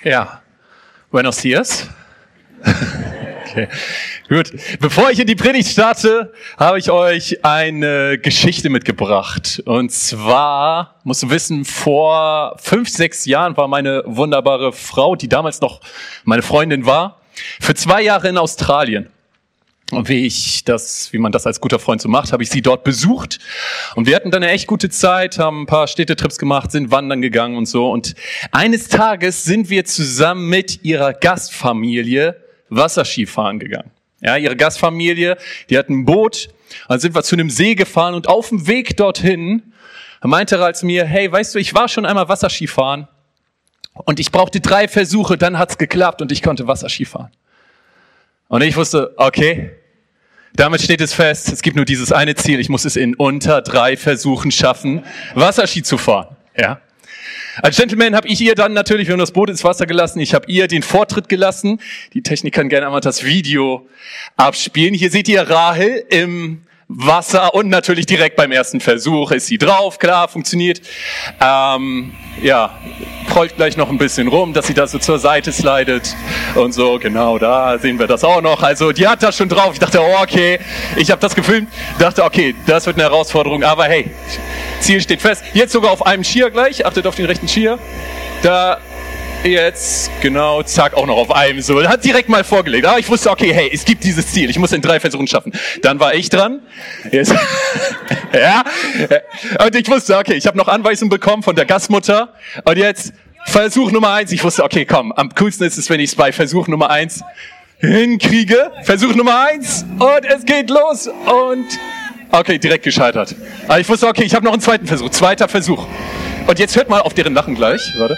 Ja, buenos dias. Okay, gut. Bevor ich in die Predigt starte, habe ich euch eine Geschichte mitgebracht. Und zwar, musst du wissen, vor 5, 6 Jahren war meine wunderbare Frau, die damals noch meine Freundin war, für 2 Jahre in Australien. Und wie man das als guter Freund so macht, habe ich sie dort besucht. Und wir hatten dann eine echt gute Zeit, haben ein paar Städtetrips gemacht, sind wandern gegangen und so. Und eines Tages sind wir zusammen mit ihrer Gastfamilie Wasserskifahren gegangen. Ja, ihre Gastfamilie, die hatten ein Boot. Dann sind wir zu einem See gefahren und auf dem Weg dorthin meinte Ralf zu mir, hey, weißt du, ich war schon einmal Wasserskifahren und ich brauchte 3 Versuche, dann hat's geklappt und ich konnte Wasserskifahren. Und ich wusste, okay, damit steht es fest, es gibt nur dieses eine Ziel, ich muss es in unter 3 Versuchen schaffen, Wasserski zu fahren. Ja. Als Gentleman habe ich ihr dann natürlich, wir haben das Boot ins Wasser gelassen, ich habe ihr den Vortritt gelassen. Die Technik kann gerne einmal das Video abspielen. Hier seht ihr Rahel im Wasser und natürlich direkt beim ersten Versuch ist sie drauf, klar, funktioniert. Prollt gleich noch ein bisschen rum, dass sie da so zur Seite slidet und so, genau, da sehen wir das auch noch. Also die hat das schon drauf. Ich dachte, oh, okay, ich habe das gefilmt, dachte, okay, das wird eine Herausforderung, aber hey, Ziel steht fest. Jetzt sogar auf einem Skier gleich, achtet auf den rechten Skier. Da jetzt, genau, zack, auch noch auf einem so. Hat direkt mal vorgelegt. Aber ich wusste, okay, hey, es gibt dieses Ziel. Ich muss in 3 Versuchen schaffen. Dann war ich dran. Jetzt, ja. Und ich wusste, okay, ich habe noch Anweisungen bekommen von der Gastmutter. Und jetzt Versuch Nummer 1. Ich wusste, okay, komm, am coolsten ist es, wenn ich es bei Versuch Nummer 1 hinkriege. Versuch Nummer 1. Und es geht los. Und, okay, direkt gescheitert. Aber ich wusste, okay, ich habe noch einen zweiten Versuch. 2. Versuch. Und jetzt hört mal auf deren Lachen gleich. Warte.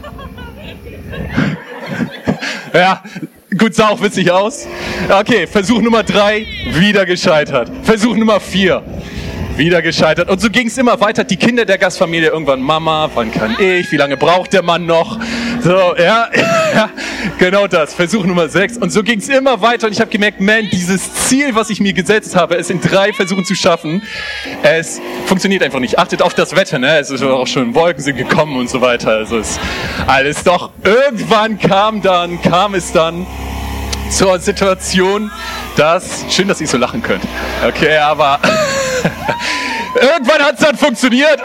Ja, gut, sah auch witzig aus. Okay, Versuch Nummer 3, wieder gescheitert. Versuch Nummer 4, wieder gescheitert. Und so ging es immer weiter. Die Kinder der Gastfamilie irgendwann, Mama, wann kann ich? Wie lange braucht der Mann noch? So, ja, genau das. Versuch Nummer 6. Und so ging es immer weiter. Und ich habe gemerkt, man, dieses Ziel, was ich mir gesetzt habe, es in 3 Versuchen zu schaffen, es funktioniert einfach nicht. Achtet auf das Wetter, ne? Es ist auch schon Wolken sind gekommen und so weiter. Also ist alles doch. Irgendwann kam es dann zur Situation, schön, dass ihr so lachen könnt. Okay, aber irgendwann hat es dann funktioniert.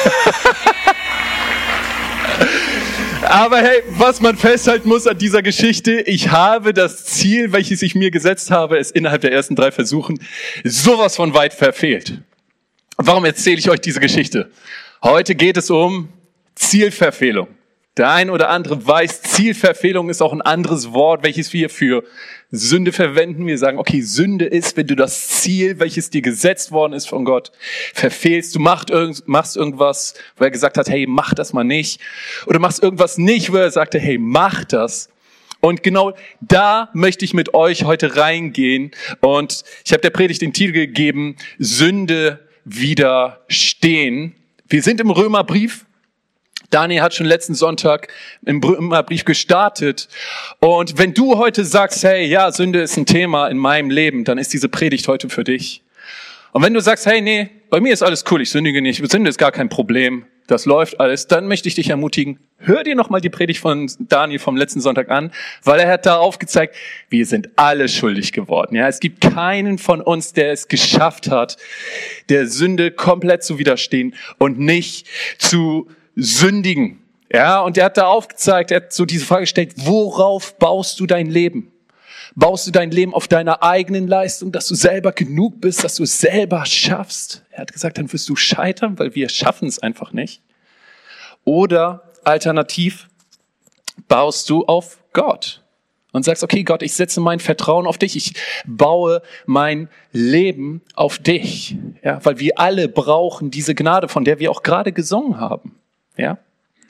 Aber hey, was man festhalten muss an dieser Geschichte, ich habe das Ziel, welches ich mir gesetzt habe, es innerhalb der ersten 3 Versuchen sowas von weit verfehlt. Warum erzähle ich euch diese Geschichte? Heute geht es um Zielverfehlung. Der ein oder andere weiß, Zielverfehlung ist auch ein anderes Wort, welches wir für Sünde verwenden. Wir sagen, okay, Sünde ist, wenn du das Ziel, welches dir gesetzt worden ist von Gott, verfehlst. Du machst irgendwas, wo er gesagt hat, hey, mach das mal nicht. Oder machst irgendwas nicht, wo er sagte, hey, mach das. Und genau da möchte ich mit euch heute reingehen. Und ich habe der Predigt den Titel gegeben, Sünde widerstehen. Wir sind im Römerbrief. Daniel hat schon letzten Sonntag im Römerbrief gestartet. Und wenn du heute sagst, hey, ja, Sünde ist ein Thema in meinem Leben, dann ist diese Predigt heute für dich. Und wenn du sagst, hey, nee, bei mir ist alles cool, ich sündige nicht, Sünde ist gar kein Problem, das läuft alles, dann möchte ich dich ermutigen, hör dir nochmal die Predigt von Daniel vom letzten Sonntag an, weil er hat da aufgezeigt, wir sind alle schuldig geworden. Ja, es gibt keinen von uns, der es geschafft hat, der Sünde komplett zu widerstehen und nicht zu sündigen. Ja, und er hat da aufgezeigt, er hat so diese Frage gestellt, worauf baust du dein Leben? Baust du dein Leben auf deiner eigenen Leistung, dass du selber genug bist, dass du es selber schaffst? Er hat gesagt, dann wirst du scheitern, weil wir schaffen es einfach nicht. Oder alternativ baust du auf Gott und sagst, okay, Gott, ich setze mein Vertrauen auf dich. Ich baue mein Leben auf dich. Ja, weil wir alle brauchen diese Gnade, von der wir auch gerade gesungen haben. Ja?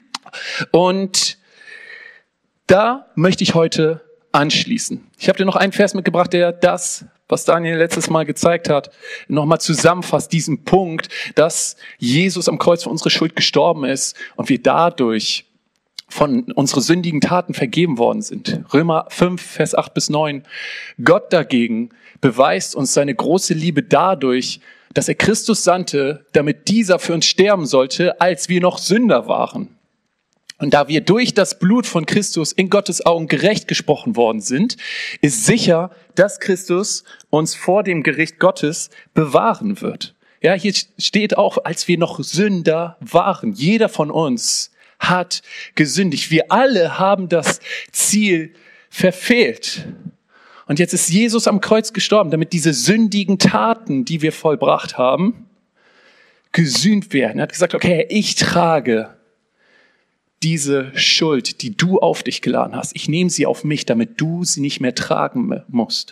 Und da möchte ich heute anschließen. Ich habe dir noch einen Vers mitgebracht, der das, was Daniel letztes Mal gezeigt hat, nochmal zusammenfasst, diesen Punkt, dass Jesus am Kreuz für unsere Schuld gestorben ist und wir dadurch von unseren sündigen Taten vergeben worden sind. Römer 5, Vers 8 bis 9. Gott dagegen beweist uns seine große Liebe dadurch, dass er Christus sandte, damit dieser für uns sterben sollte, als wir noch Sünder waren. Und da wir durch das Blut von Christus in Gottes Augen gerecht gesprochen worden sind, ist sicher, dass Christus uns vor dem Gericht Gottes bewahren wird. Ja, hier steht auch, als wir noch Sünder waren. Jeder von uns hat gesündigt. Wir alle haben das Ziel verfehlt. Und jetzt ist Jesus am Kreuz gestorben, damit diese sündigen Taten, die wir vollbracht haben, gesühnt werden. Er hat gesagt, okay, ich trage diese Schuld, die du auf dich geladen hast. Ich nehme sie auf mich, damit du sie nicht mehr tragen musst.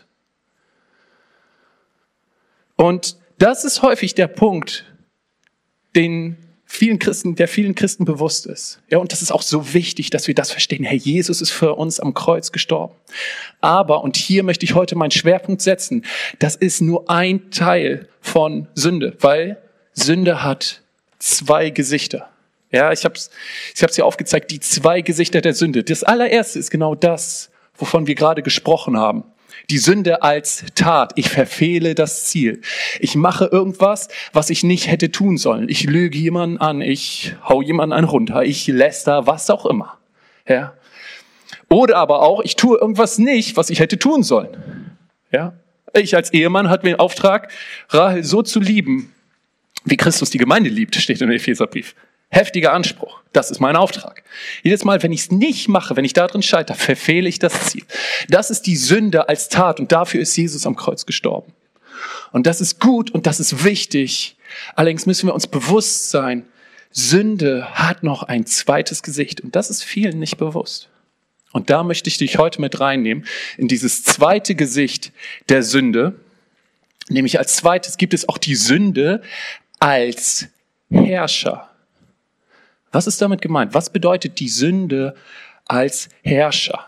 Und das ist häufig der Punkt, der vielen Christen bewusst ist. Ja, und das ist auch so wichtig, dass wir das verstehen. Herr, Jesus ist für uns am Kreuz gestorben. Aber, und hier möchte ich heute meinen Schwerpunkt setzen, das ist nur ein Teil von Sünde, weil Sünde hat 2 Gesichter. Ja, ich hab's hier aufgezeigt, die 2 Gesichter der Sünde. Das allererste ist genau das, wovon wir gerade gesprochen haben. Die Sünde als Tat. Ich verfehle das Ziel. Ich mache irgendwas, was ich nicht hätte tun sollen. Ich lüge jemanden an, ich hau jemanden einen runter, ich läster, was auch immer. Ja. Oder aber auch, ich tue irgendwas nicht, was ich hätte tun sollen. Ja. Ich als Ehemann hatte mir den Auftrag, Rahel so zu lieben, wie Christus die Gemeinde liebt, steht im Epheserbrief. Heftiger Anspruch. Das ist mein Auftrag. Jedes Mal, wenn ich es nicht mache, wenn ich darin scheitere, verfehle ich das Ziel. Das ist die Sünde als Tat und dafür ist Jesus am Kreuz gestorben. Und das ist gut und das ist wichtig. Allerdings müssen wir uns bewusst sein, Sünde hat noch ein zweites Gesicht und das ist vielen nicht bewusst. Und da möchte ich dich heute mit reinnehmen in dieses zweite Gesicht der Sünde. Nämlich als zweites gibt es auch die Sünde als Herrscher. Was ist damit gemeint? Was bedeutet die Sünde als Herrscher?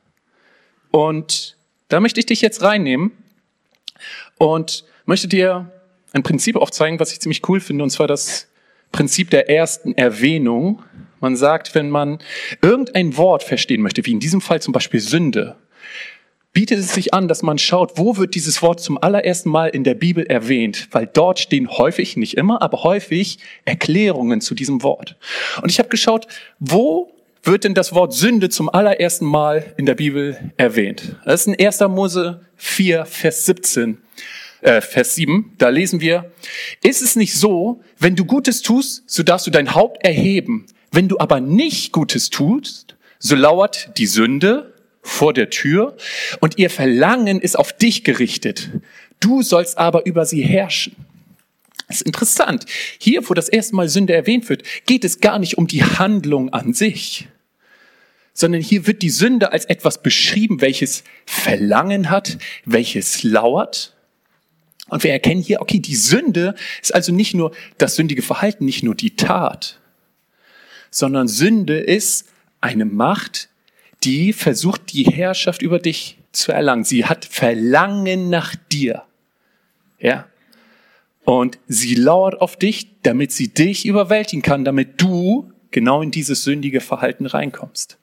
Und da möchte ich dich jetzt reinnehmen und möchte dir ein Prinzip aufzeigen, was ich ziemlich cool finde, und zwar das Prinzip der ersten Erwähnung. Man sagt, wenn man irgendein Wort verstehen möchte, wie in diesem Fall zum Beispiel Sünde, bietet es sich an, dass man schaut, wo wird dieses Wort zum allerersten Mal in der Bibel erwähnt, weil dort stehen häufig, nicht immer, aber häufig Erklärungen zu diesem Wort. Und ich habe geschaut, wo wird denn das Wort Sünde zum allerersten Mal in der Bibel erwähnt? Das ist in 1. Mose 4, Vers 7. Da lesen wir, ist es nicht so, wenn du Gutes tust, so darfst du dein Haupt erheben. Wenn du aber nicht Gutes tust, so lauert die Sünde vor der Tür und ihr Verlangen ist auf dich gerichtet. Du sollst aber über sie herrschen. Das ist interessant. Hier, wo das erste Mal Sünde erwähnt wird, geht es gar nicht um die Handlung an sich, sondern hier wird die Sünde als etwas beschrieben, welches Verlangen hat, welches lauert. Und wir erkennen hier, okay, die Sünde ist also nicht nur das sündige Verhalten, nicht nur die Tat, sondern Sünde ist eine Macht, die versucht, die Herrschaft über dich zu erlangen. Sie hat Verlangen nach dir. Ja. Und sie lauert auf dich, damit sie dich überwältigen kann, damit du genau in dieses sündige Verhalten reinkommst.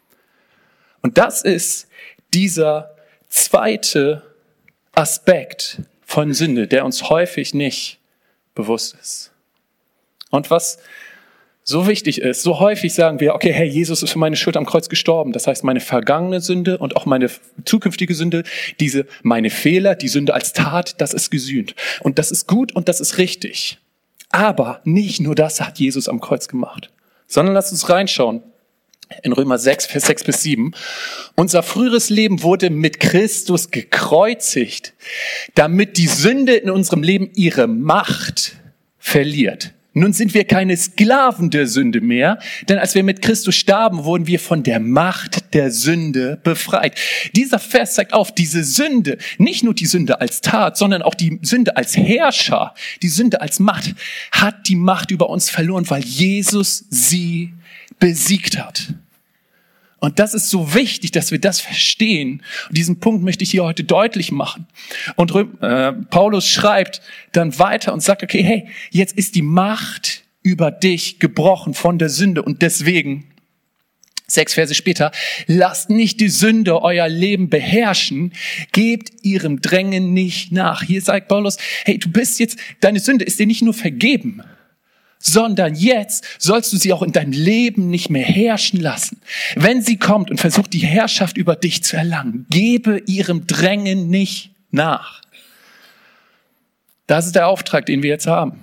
Und das ist dieser zweite Aspekt von Sünde, der uns häufig nicht bewusst ist. Und was so wichtig ist, so häufig sagen wir, okay, Herr, Jesus ist für meine Schuld am Kreuz gestorben. Das heißt, meine vergangene Sünde und auch meine zukünftige Sünde, meine Fehler, die Sünde als Tat, das ist gesühnt. Und das ist gut und das ist richtig. Aber nicht nur das hat Jesus am Kreuz gemacht, sondern lasst uns reinschauen. In Römer 6, Vers 6 bis 7. Unser früheres Leben wurde mit Christus gekreuzigt, damit die Sünde in unserem Leben ihre Macht verliert. Nun sind wir keine Sklaven der Sünde mehr, denn als wir mit Christus starben, wurden wir von der Macht der Sünde befreit. Dieser Vers zeigt auf, diese Sünde, nicht nur die Sünde als Tat, sondern auch die Sünde als Herrscher, die Sünde als Macht, hat die Macht über uns verloren, weil Jesus sie besiegt hat. Und das ist so wichtig, dass wir das verstehen. Und diesen Punkt möchte ich hier heute deutlich machen. Und Paulus schreibt dann weiter und sagt, okay, hey, jetzt ist die Macht über dich gebrochen von der Sünde. Und deswegen, 6 Verse später, lasst nicht die Sünde euer Leben beherrschen, gebt ihrem Drängen nicht nach. Hier sagt Paulus, hey, deine Sünde ist dir nicht nur vergeben, sondern jetzt sollst du sie auch in deinem Leben nicht mehr herrschen lassen. Wenn sie kommt und versucht, die Herrschaft über dich zu erlangen, gebe ihrem Drängen nicht nach. Das ist der Auftrag, den wir jetzt haben.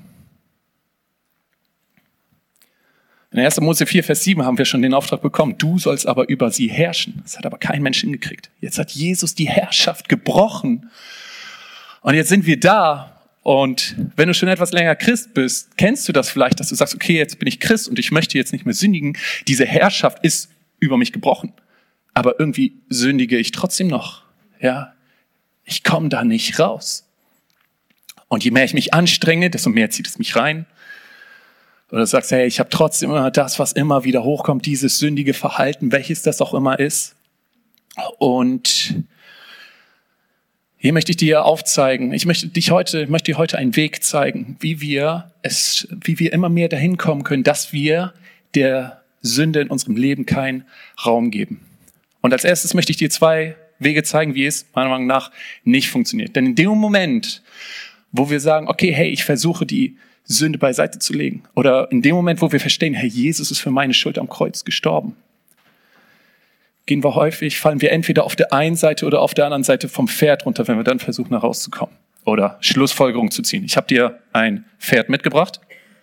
In 1. Mose 4, Vers 7 haben wir schon den Auftrag bekommen. Du sollst aber über sie herrschen. Das hat aber kein Mensch hingekriegt. Jetzt hat Jesus die Herrschaft gebrochen. Und jetzt sind wir da. Und wenn du schon etwas länger Christ bist, kennst du das vielleicht, dass du sagst, okay, jetzt bin ich Christ und ich möchte jetzt nicht mehr sündigen. Diese Herrschaft ist über mich gebrochen. Aber irgendwie sündige ich trotzdem noch. Ja, ich komme da nicht raus. Und je mehr ich mich anstrenge, desto mehr zieht es mich rein. Oder du sagst, hey, ich habe trotzdem immer das, was immer wieder hochkommt, dieses sündige Verhalten, welches das auch immer ist. Und hier möchte ich dir aufzeigen, ich möchte dir heute einen Weg zeigen, wie wir immer mehr dahin kommen können, dass wir der Sünde in unserem Leben keinen Raum geben. Und als erstes möchte ich dir 2 Wege zeigen, wie es meiner Meinung nach nicht funktioniert. Denn in dem Moment, wo wir sagen, okay, hey, ich versuche die Sünde beiseite zu legen, oder in dem Moment, wo wir verstehen, hey, Jesus ist für meine Schuld am Kreuz gestorben, fallen wir entweder auf der einen Seite oder auf der anderen Seite vom Pferd runter, wenn wir dann versuchen, da rauszukommen oder Schlussfolgerungen zu ziehen. Ich habe dir ein Pferd mitgebracht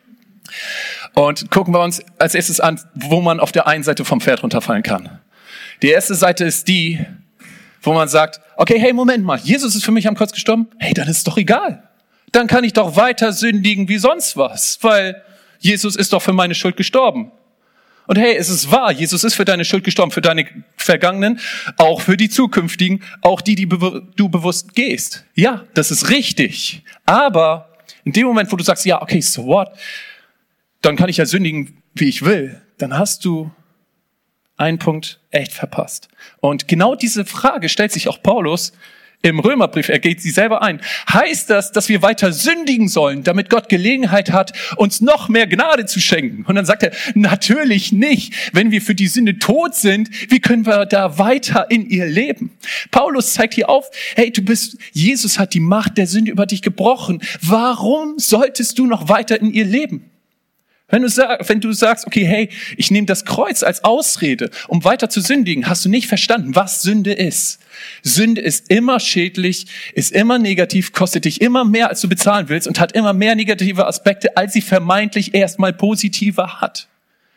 und gucken wir uns als erstes an, wo man auf der einen Seite vom Pferd runterfallen kann. Die erste Seite ist die, wo man sagt, okay, hey, Moment mal, Jesus ist für mich am Kreuz gestorben, hey, dann ist es doch egal. Dann kann ich doch weiter sündigen wie sonst was, weil Jesus ist doch für meine Schuld gestorben. Und hey, es ist wahr, Jesus ist für deine Schuld gestorben, für deine Vergangenen, auch für die zukünftigen, auch die du bewusst gehst. Ja, das ist richtig. Aber in dem Moment, wo du sagst, ja, okay, so what, dann kann ich ja sündigen, wie ich will, dann hast du einen Punkt echt verpasst. Und genau diese Frage stellt sich auch Paulus im Römerbrief, er geht sie selber ein. Heißt das, dass wir weiter sündigen sollen, damit Gott Gelegenheit hat, uns noch mehr Gnade zu schenken? Und dann sagt er, natürlich nicht. Wenn wir für die Sünde tot sind, wie können wir da weiter in ihr leben? Paulus zeigt hier auf, hey, Jesus hat die Macht der Sünde über dich gebrochen. Warum solltest du noch weiter in ihr leben? Wenn du sagst, okay, hey, ich nehme das Kreuz als Ausrede, um weiter zu sündigen, hast du nicht verstanden, was Sünde ist. Sünde ist immer schädlich, ist immer negativ, kostet dich immer mehr, als du bezahlen willst und hat immer mehr negative Aspekte, als sie vermeintlich erstmal positiver hat.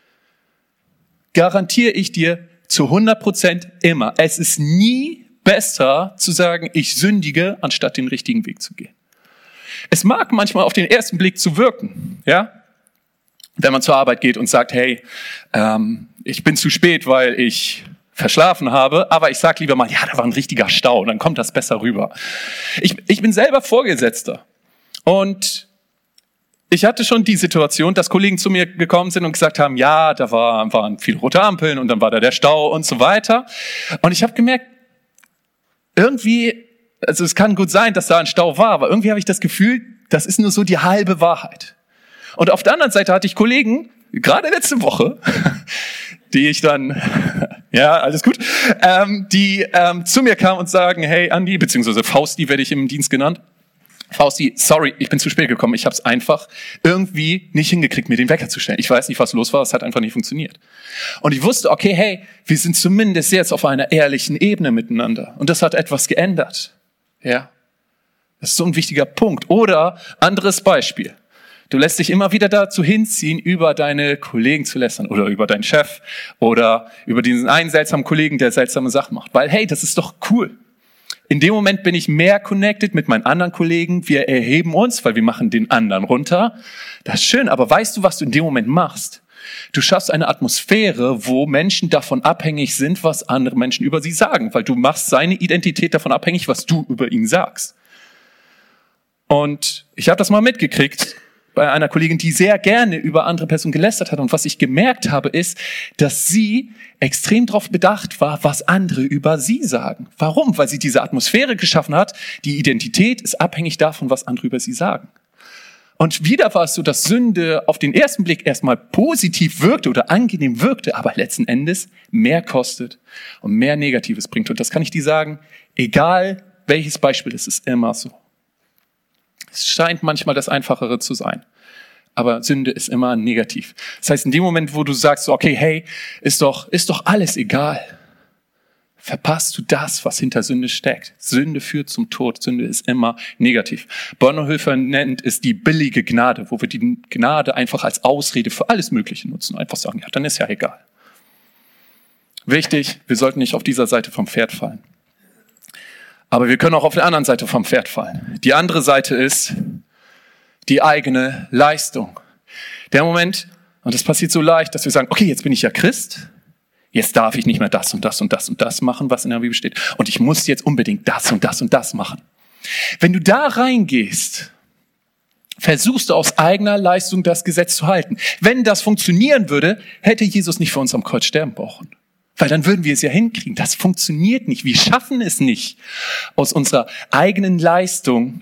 Garantiere ich dir zu 100% immer. Es ist nie besser zu sagen, ich sündige, anstatt den richtigen Weg zu gehen. Es mag manchmal auf den ersten Blick zu wirken, ja? Wenn man zur Arbeit geht und sagt, hey, ich bin zu spät, weil ich verschlafen habe, aber ich sag lieber mal, ja, da war ein richtiger Stau, dann kommt das besser rüber. Ich bin selber Vorgesetzter und ich hatte schon die Situation, dass Kollegen zu mir gekommen sind und gesagt haben, ja, da waren viele rote Ampeln und dann war da der Stau und so weiter. Und ich habe gemerkt, irgendwie, also es kann gut sein, dass da ein Stau war, aber irgendwie habe ich das Gefühl, das ist nur so die halbe Wahrheit. Und auf der anderen Seite hatte ich Kollegen, gerade letzte Woche, die ich dann, ja, alles gut, die zu mir kamen und sagen, hey Andi, beziehungsweise Fausti werde ich im Dienst genannt. Fausti, sorry, ich bin zu spät gekommen. Ich habe es einfach irgendwie nicht hingekriegt, mir den Wecker zu stellen. Ich weiß nicht, was los war, es hat einfach nicht funktioniert. Und ich wusste, okay, hey, wir sind zumindest jetzt auf einer ehrlichen Ebene miteinander. Und das hat etwas geändert. Ja, das ist so ein wichtiger Punkt. Oder anderes Beispiel. Du lässt dich immer wieder dazu hinziehen, über deine Kollegen zu lästern oder über deinen Chef oder über diesen einen seltsamen Kollegen, der seltsame Sachen macht. Weil, hey, das ist doch cool. In dem Moment bin ich mehr connected mit meinen anderen Kollegen. Wir erheben uns, weil wir machen den anderen runter. Das ist schön, aber weißt du, was du in dem Moment machst? Du schaffst eine Atmosphäre, wo Menschen davon abhängig sind, was andere Menschen über sie sagen. Weil du machst seine Identität davon abhängig, was du über ihn sagst. Und ich habe das mal mitgekriegt bei einer Kollegin, die sehr gerne über andere Personen gelästert hat. Und was ich gemerkt habe, ist, dass sie extrem darauf bedacht war, was andere über sie sagen. Warum? Weil sie diese Atmosphäre geschaffen hat. Die Identität ist abhängig davon, was andere über sie sagen. Und wieder war es so, dass Sünde auf den ersten Blick erstmal positiv wirkte oder angenehm wirkte, aber letzten Endes mehr kostet und mehr Negatives bringt. Und das kann ich dir sagen, egal welches Beispiel, es ist immer so. Es scheint manchmal das Einfachere zu sein. aber Sünde ist immer negativ. Das heißt, in dem Moment, wo du sagst, okay, hey, ist doch alles egal, verpasst du das, was hinter Sünde steckt. Sünde führt zum Tod. Sünde ist immer negativ. Bonhoeffer nennt es die billige Gnade, wo wir die Gnade einfach als Ausrede für alles Mögliche nutzen. Einfach sagen, ja, dann ist ja egal. Wichtig, wir sollten nicht auf dieser Seite vom Pferd fallen. Aber wir können auch auf der anderen Seite vom Pferd fallen. Die andere Seite ist die eigene Leistung. Der Moment, und das passiert so leicht, dass wir sagen, okay, jetzt bin ich ja Christ, jetzt darf ich nicht mehr das und das und das und das machen, was in der Bibel steht, und ich muss jetzt unbedingt das und das und das machen. Wenn du da reingehst, versuchst du aus eigener Leistung das Gesetz zu halten. Wenn das funktionieren würde, hätte Jesus nicht für uns am Kreuz sterben brauchen. Weil dann würden wir es ja hinkriegen. Das funktioniert nicht. Wir schaffen es nicht, aus unserer eigenen Leistung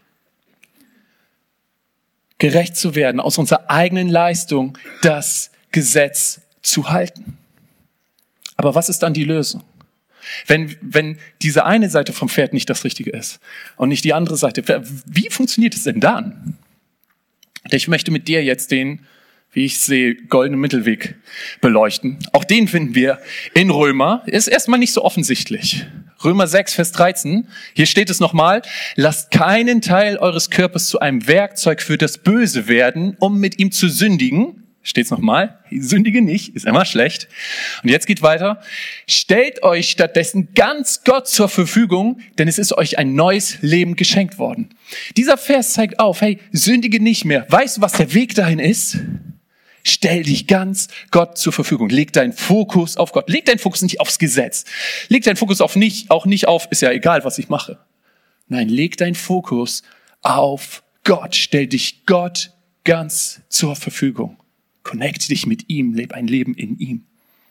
gerecht zu werden, aus unserer eigenen Leistung das Gesetz zu halten. Aber was ist dann die Lösung? Wenn diese eine Seite vom Pferd nicht das Richtige ist und nicht die andere Seite, wie funktioniert es denn dann? Ich möchte mit dir jetzt den, wie ich sehe, goldenen Mittelweg beleuchten. Auch den finden wir in Römer. Ist erstmal nicht so offensichtlich. Römer 6, Vers 13. Hier steht es nochmal. Lasst keinen Teil eures Körpers zu einem Werkzeug für das Böse werden, um mit ihm zu sündigen. Steht's nochmal. Sündige nicht, ist immer schlecht. Und jetzt geht weiter. Stellt euch stattdessen ganz Gott zur Verfügung, denn es ist euch ein neues Leben geschenkt worden. Dieser Vers zeigt auf, hey, sündige nicht mehr. Weißt du, was der Weg dahin ist? Stell dich ganz Gott zur Verfügung. Leg deinen Fokus auf Gott. Leg deinen Fokus nicht aufs Gesetz. Leg deinen Fokus auch nicht auf, ist ja egal, was ich mache. Nein, leg deinen Fokus auf Gott. Stell dich Gott ganz zur Verfügung. Connecte dich mit ihm. Lebe ein Leben in ihm.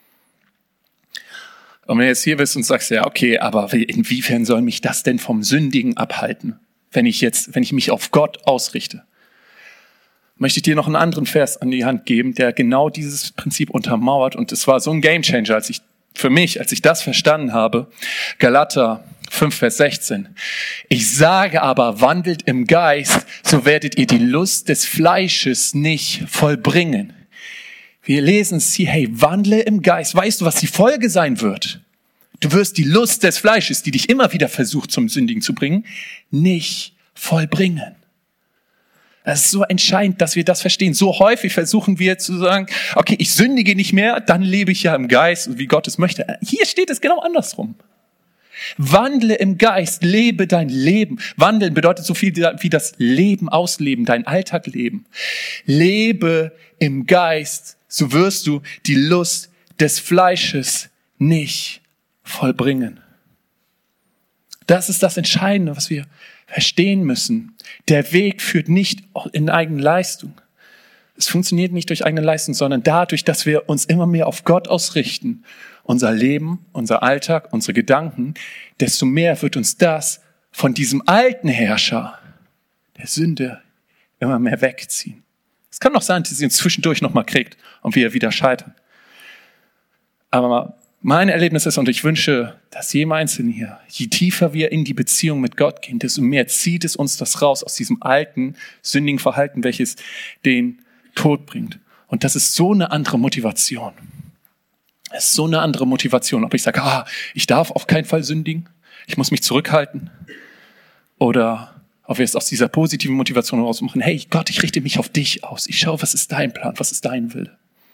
Und wenn du jetzt hier bist und sagst, ja, okay, aber inwiefern soll mich das denn vom Sündigen abhalten, wenn ich mich auf Gott ausrichte? Möchte ich dir noch einen anderen Vers an die Hand geben, der genau dieses Prinzip untermauert. Und es war so ein Gamechanger, als ich das verstanden habe. Galater 5, Vers 16. Ich sage aber, wandelt im Geist, so werdet ihr die Lust des Fleisches nicht vollbringen. Wir lesen es hier, hey, wandle im Geist. Weißt du, was die Folge sein wird? Du wirst die Lust des Fleisches, die dich immer wieder versucht, zum Sündigen zu bringen, nicht vollbringen. Das ist so entscheidend, dass wir das verstehen. So häufig versuchen wir zu sagen, okay, ich sündige nicht mehr, dann lebe ich ja im Geist, wie Gott es möchte. Hier steht es genau andersrum. Wandle im Geist, lebe dein Leben. Wandeln bedeutet so viel wie das Leben ausleben, dein Alltag leben. Lebe im Geist, so wirst du die Lust des Fleisches nicht vollbringen. Das ist das Entscheidende, was wir verstehen müssen. Der Weg führt nicht in eigene Leistung. Es funktioniert nicht durch eigene Leistung, sondern dadurch, dass wir uns immer mehr auf Gott ausrichten. Unser Leben, unser Alltag, unsere Gedanken, desto mehr wird uns das von diesem alten Herrscher der Sünde immer mehr wegziehen. Es kann doch sein, dass sie uns zwischendurch nochmal kriegt und wir wieder scheitern. Aber mein Erlebnis ist, und ich wünsche, dass jedem Einzelnen hier, je tiefer wir in die Beziehung mit Gott gehen, desto mehr zieht es uns das raus aus diesem alten, sündigen Verhalten, welches den Tod bringt. Und das ist so eine andere Motivation. Es ist so eine andere Motivation, ob ich sage, ich darf auf keinen Fall sündigen, ich muss mich zurückhalten. Oder ob wir es aus dieser positiven Motivation heraus machen, hey Gott, ich richte mich auf dich aus. Ich schaue, was ist dein Plan, was ist dein Wille.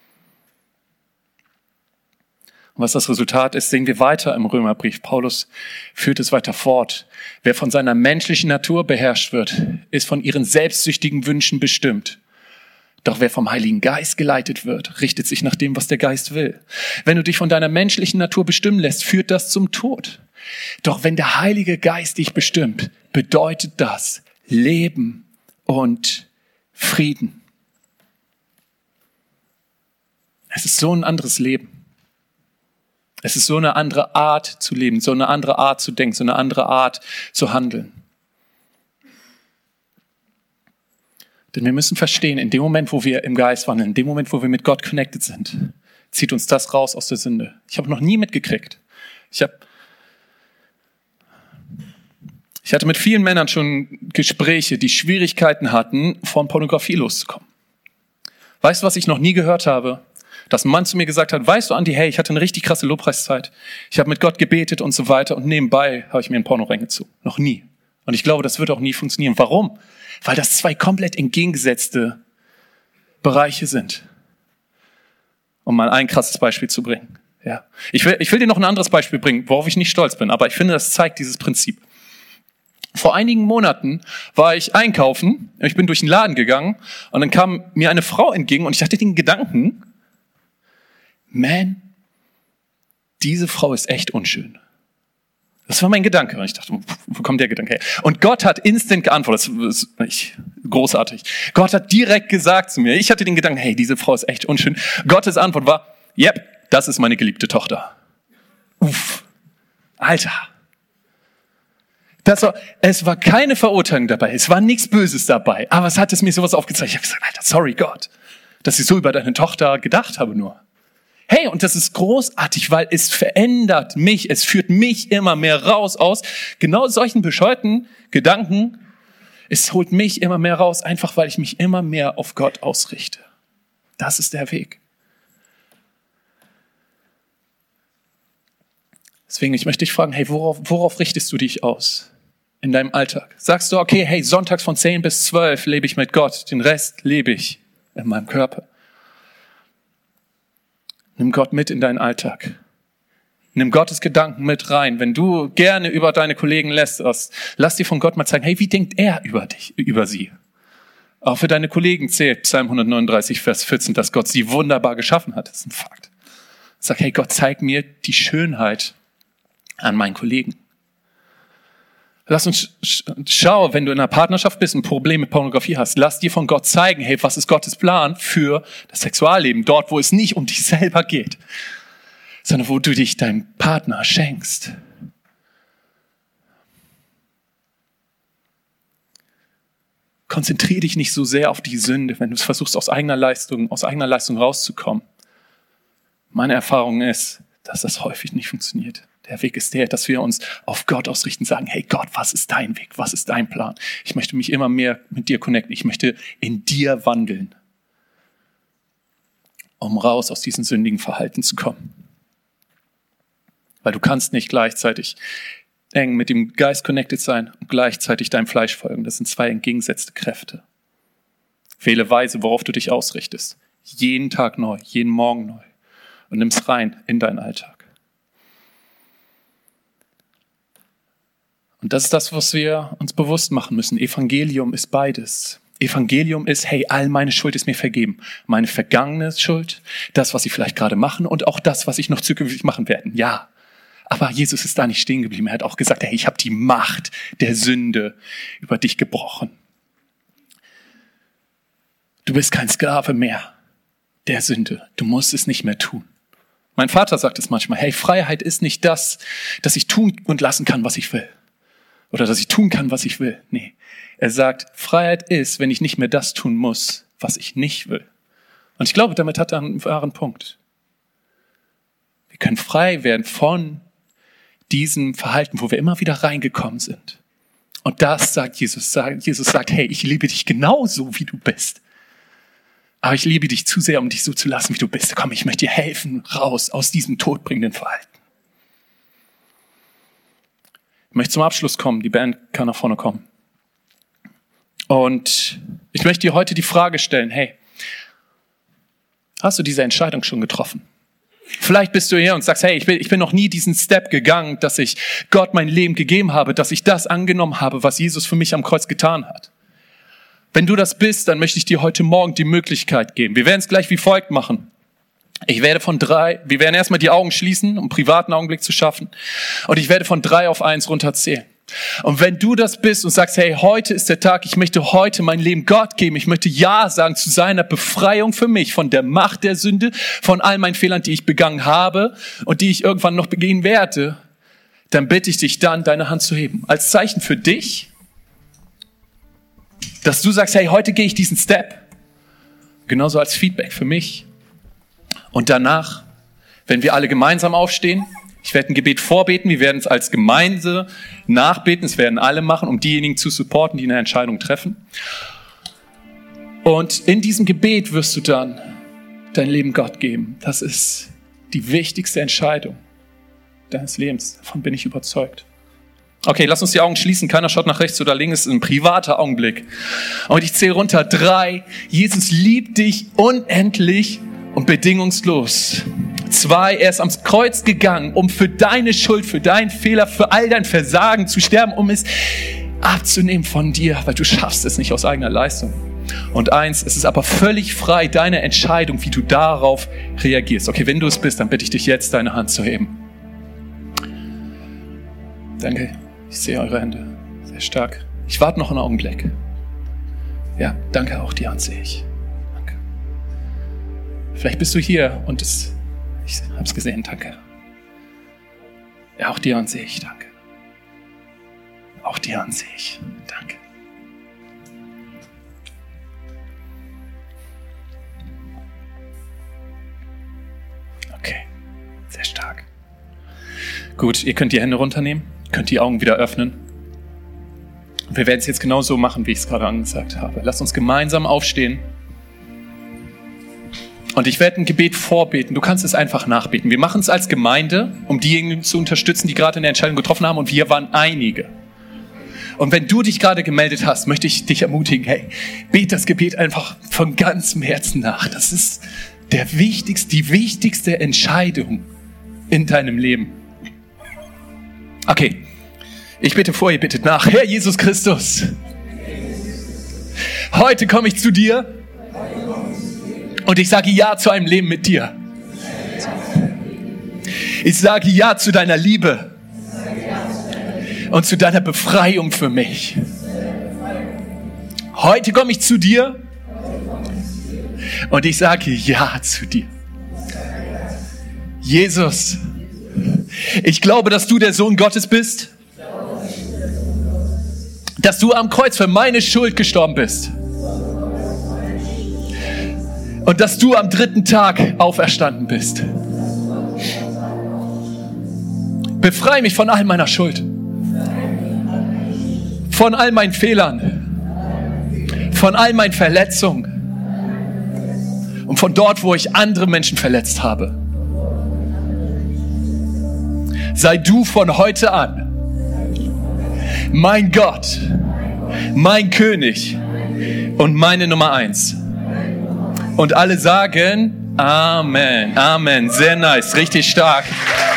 Und was das Resultat ist, sehen wir weiter im Römerbrief. Paulus führt es weiter fort. Wer von seiner menschlichen Natur beherrscht wird, ist von ihren selbstsüchtigen Wünschen bestimmt. Doch wer vom Heiligen Geist geleitet wird, richtet sich nach dem, was der Geist will. Wenn du dich von deiner menschlichen Natur bestimmen lässt, führt das zum Tod. Doch wenn der Heilige Geist dich bestimmt, bedeutet das Leben und Frieden. Es ist so ein anderes Leben. Es ist so eine andere Art zu leben, so eine andere Art zu denken, so eine andere Art zu handeln. Denn wir müssen verstehen, in dem Moment, wo wir im Geist wandeln, in dem Moment, wo wir mit Gott connected sind, zieht uns das raus aus der Sünde. Ich habe noch nie mitgekriegt. Ich hatte mit vielen Männern schon Gespräche, die Schwierigkeiten hatten, von Pornografie loszukommen. Weißt du, was ich noch nie gehört habe? Dass ein Mann zu mir gesagt hat, weißt du, Andi, hey, ich hatte eine richtig krasse Lobpreiszeit. Ich habe mit Gott gebetet und so weiter und nebenbei habe ich mir ein Porno reingezogen. Noch nie. Und ich glaube, das wird auch nie funktionieren. Warum? Weil das zwei komplett entgegengesetzte Bereiche sind. Um mal ein krasses Beispiel zu bringen. Ja. Ich will dir noch ein anderes Beispiel bringen, worauf ich nicht stolz bin, aber ich finde, das zeigt dieses Prinzip. Vor einigen Monaten war ich einkaufen, ich bin durch den Laden gegangen und dann kam mir eine Frau entgegen und ich hatte den Gedanken, man, diese Frau ist echt unschön. Das war mein Gedanke. Und ich dachte, wo kommt der Gedanke her? Und Gott hat instant geantwortet. Das ist großartig. Gott hat direkt gesagt zu mir, ich hatte den Gedanken, hey, diese Frau ist echt unschön. Gottes Antwort war, yep, das ist meine geliebte Tochter. Uff, Alter. Es war keine Verurteilung dabei, es war nichts Böses dabei, aber es hat es mir sowas aufgezeigt. Ich habe gesagt, Alter, sorry Gott, dass ich so über deine Tochter gedacht habe nur. Hey, und das ist großartig, weil es verändert mich, es führt mich immer mehr raus aus genau solchen bescheuerten Gedanken. Es holt mich immer mehr raus, einfach weil ich mich immer mehr auf Gott ausrichte. Das ist der Weg. Deswegen, ich möchte dich fragen, hey, worauf richtest du dich aus in deinem Alltag? Sagst du, okay, hey, sonntags von 10 bis 12 lebe ich mit Gott, den Rest lebe ich in meinem Körper. Nimm Gott mit in deinen Alltag. Nimm Gottes Gedanken mit rein. Wenn du gerne über deine Kollegen lästerst, lass dir von Gott mal zeigen, hey, wie denkt er über dich, über sie? Auch für deine Kollegen zählt Psalm 139, Vers 14, dass Gott sie wunderbar geschaffen hat. Das ist ein Fakt. Sag, hey Gott, zeig mir die Schönheit an meinen Kollegen. Lass uns schau, wenn du in einer Partnerschaft bist und ein Problem mit Pornografie hast, lass dir von Gott zeigen, hey, was ist Gottes Plan für das Sexualleben? Dort, wo es nicht um dich selber geht, sondern wo du dich deinem Partner schenkst. Konzentriere dich nicht so sehr auf die Sünde, wenn du versuchst, aus eigener Leistung rauszukommen. Meine Erfahrung ist, dass das häufig nicht funktioniert. Der Weg ist der, dass wir uns auf Gott ausrichten, sagen, hey Gott, was ist dein Weg? Was ist dein Plan? Ich möchte mich immer mehr mit dir connecten. Ich möchte in dir wandeln, um raus aus diesem sündigen Verhalten zu kommen. Weil du kannst nicht gleichzeitig eng mit dem Geist connected sein und gleichzeitig deinem Fleisch folgen. Das sind zwei entgegengesetzte Kräfte. Wähle weise, worauf du dich ausrichtest. Jeden Tag neu, jeden Morgen neu. Und nimm's rein in deinen Alltag. Und das ist das, was wir uns bewusst machen müssen. Evangelium ist beides. Evangelium ist, hey, all meine Schuld ist mir vergeben. Meine vergangene Schuld, das, was ich vielleicht gerade mache und auch das, was ich noch zukünftig machen werde. Ja, aber Jesus ist da nicht stehen geblieben. Er hat auch gesagt, hey, ich habe die Macht der Sünde über dich gebrochen. Du bist kein Sklave mehr der Sünde. Du musst es nicht mehr tun. Mein Vater sagt es manchmal, hey, Freiheit ist nicht das, dass ich tun und lassen kann, was ich will. Oder dass ich tun kann, was ich will. Nee, er sagt, Freiheit ist, wenn ich nicht mehr das tun muss, was ich nicht will. Und ich glaube, damit hat er einen wahren Punkt. Wir können frei werden von diesem Verhalten, wo wir immer wieder reingekommen sind. Und das sagt Jesus. Jesus sagt, hey, ich liebe dich genauso, wie du bist. Aber ich liebe dich zu sehr, um dich so zu lassen, wie du bist. Komm, ich möchte dir helfen, raus aus diesem todbringenden Verhalten. Ich möchte zum Abschluss kommen. Die Band kann nach vorne kommen. Und ich möchte dir heute die Frage stellen, hey, hast du diese Entscheidung schon getroffen? Vielleicht bist du hier und sagst, hey, ich bin noch nie diesen Step gegangen, dass ich Gott mein Leben gegeben habe, dass ich das angenommen habe, was Jesus für mich am Kreuz getan hat. Wenn du das bist, dann möchte ich dir heute Morgen die Möglichkeit geben. Wir werden es gleich wie folgt machen. Wir werden erstmal die Augen schließen, um einen privaten Augenblick zu schaffen. Und ich werde von 3 auf 1 runterzählen. Und wenn du das bist und sagst, hey, heute ist der Tag, ich möchte heute mein Leben Gott geben, ich möchte Ja sagen zu seiner Befreiung für mich von der Macht der Sünde, von all meinen Fehlern, die ich begangen habe und die ich irgendwann noch begehen werde, dann bitte ich dich dann, deine Hand zu heben. Als Zeichen für dich, dass du sagst, hey, heute gehe ich diesen Step. Genauso als Feedback für mich. Und danach, wenn wir alle gemeinsam aufstehen, ich werde ein Gebet vorbeten, wir werden es als Gemeinde nachbeten, es werden alle machen, um diejenigen zu supporten, die eine Entscheidung treffen. Und in diesem Gebet wirst du dann dein Leben Gott geben. Das ist die wichtigste Entscheidung deines Lebens. Davon bin ich überzeugt. Okay, lass uns die Augen schließen. Keiner schaut nach rechts oder links. Es ist ein privater Augenblick. Und ich zähle runter. 3. Jesus liebt dich unendlich und bedingungslos. 2. Er ist ans Kreuz gegangen, um für deine Schuld, für deinen Fehler, für all dein Versagen zu sterben, um es abzunehmen von dir, weil du schaffst es nicht aus eigener Leistung. Und 1, es ist aber völlig frei, deine Entscheidung, wie du darauf reagierst. Okay, wenn du es bist, dann bitte ich dich jetzt, deine Hand zu heben. Danke. Ich sehe eure Hände. Sehr stark. Ich warte noch einen Augenblick. Ja, danke, auch die Hand sehe ich. Danke. Vielleicht bist du hier und ich habe es gesehen, danke. Ja, auch die Hand sehe ich, danke. Auch die Hand sehe ich, danke. Okay, sehr stark. Gut, ihr könnt die Hände runternehmen. Könnt die Augen wieder öffnen. Wir werden es jetzt genauso machen, wie ich es gerade angesagt habe. Lasst uns gemeinsam aufstehen. Und ich werde ein Gebet vorbeten. Du kannst es einfach nachbeten. Wir machen es als Gemeinde, um diejenigen zu unterstützen, die gerade eine Entscheidung getroffen haben. Und wir waren einige. Und wenn du dich gerade gemeldet hast, möchte ich dich ermutigen, hey, bete das Gebet einfach von ganzem Herzen nach. Das ist die wichtigste Entscheidung in deinem Leben. Okay, ich bete vor, ihr betet nach. Herr Jesus Christus, heute komme ich zu dir und ich sage Ja zu einem Leben mit dir. Ich sage Ja zu deiner Liebe und zu deiner Befreiung für mich. Heute komme ich zu dir und ich sage Ja zu dir. Jesus, ich glaube, dass du der Sohn Gottes bist, dass du am Kreuz für meine Schuld gestorben bist und dass du am 3. Tag auferstanden bist. Befreie mich von all meiner Schuld, von all meinen Fehlern, von all meinen Verletzungen und von dort, wo ich andere Menschen verletzt habe. Sei du von heute an mein Gott, mein König und meine Nummer 1. Und alle sagen Amen. Amen. Sehr nice. Richtig stark.